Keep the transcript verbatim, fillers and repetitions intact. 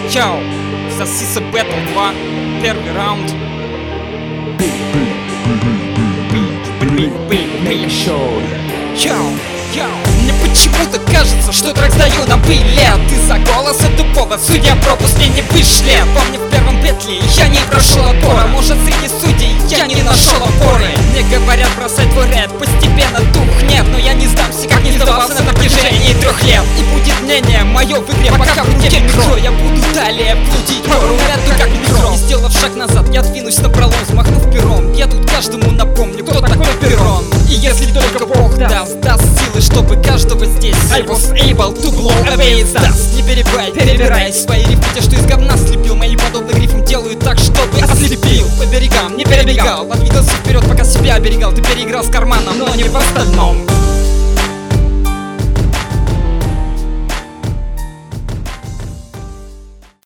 Чао, Сосиса Battle два, первый раунд. Чао, чао. Мне почему-то кажется, что трек сдаю на билет. Из-за голоса тупого судья пропуск мне не вышлет. Помню, в первом петле я не прошел отбора. Может, среди судей я не нашел опоры. Мне говорят, бросай твой рэп, постепенно тухнет. Но я не сдамся, как не сдавался на протяжении трех лет. И будет мнение мое в игре, пока в руке микро. Я буду далее плутить по рулету, как микро. Не сделав шаг назад, я двинусь напролом, взмахнув пером. Я тут каждому напомню, кто такой Перрон. И если только Бог даст, даст силы, чтобы каждого здесь I was able to blow away his dust. Не перебивай, перебирай свои рифмы, те, что из говна слепил. Мои подобные грифом делают так, чтобы ослепил. По берегам не перебегал, двигался вперед, пока себя оберегал. Ты переиграл с карманом, но не в остальном.